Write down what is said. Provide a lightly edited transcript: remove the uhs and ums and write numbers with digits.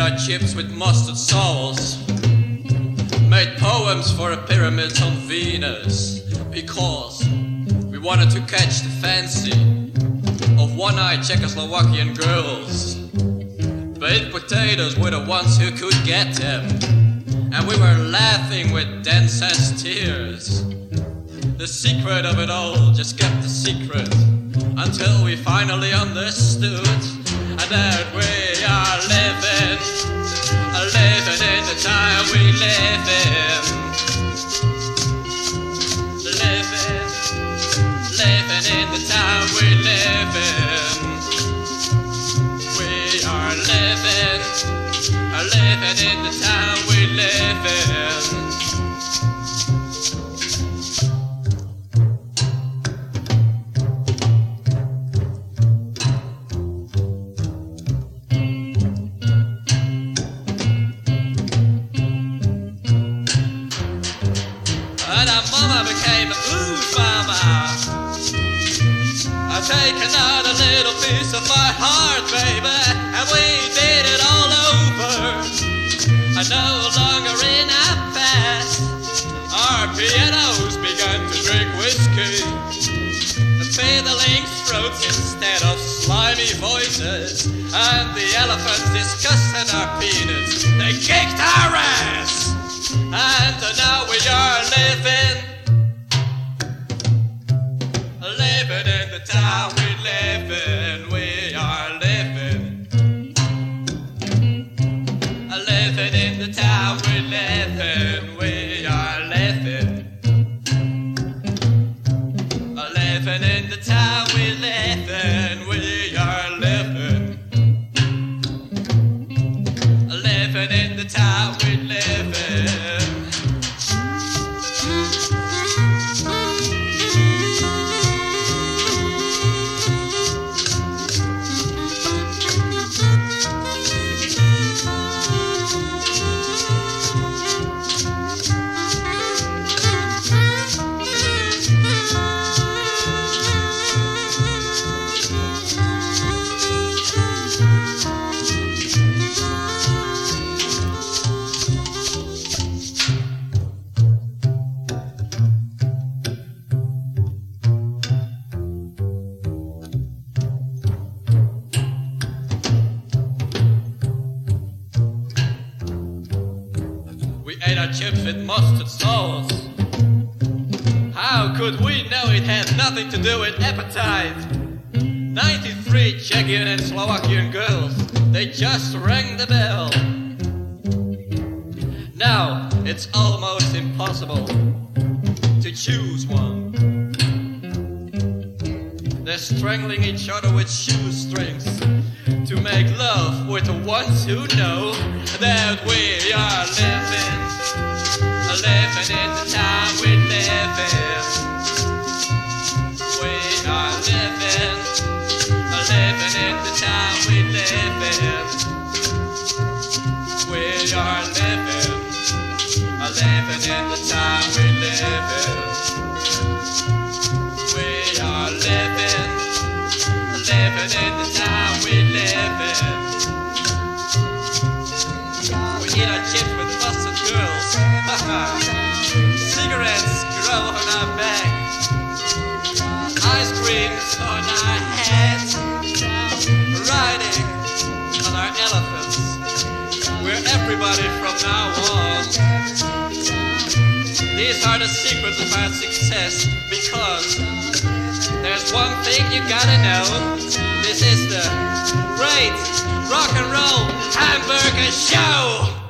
our chips with mustard sauce. Made poems for a pyramid on Venus because we wanted to catch the fancy of one-eyed Czechoslovakian girls. Baked potatoes were the ones who could get them, and we were laughing with dance as tears. The secret of it all just kept a secret until we finally understood that we are living in the time we live in. Living in the time we live in. We are living in the time we live in. Became a blues mama. I've taken out a little piece of my heart, baby, and we did it all over. I no longer in our past. Our pianos began to drink whiskey and fiddling throats instead of slimy voices. And the elephants discussing our peanuts. They kicked our ass. And now we are living in the town we live in. We are living in the town we live in. We are living in the town we live in. We are living in the town we live in. We ate our chips with mustard sauce. How could we know it had nothing to do with appetite? 93 Czechian and Slovakian girls, they just rang the bell. Now it's almost impossible to choose one. They're strangling each other with shoestrings to make love with the ones who know that we are living in the time we live in. We are living in the time we live in. We are living in the time we live in. We are living in the time we live in. We eat our chips with mustard girls. Cigarettes grow on our back. Ice creams on our heads. Riding on our elephants. We're everybody from now on. These are the secrets of our success, because there's one thing you gotta know. This is the Great Rock and Roll Hamburger Show.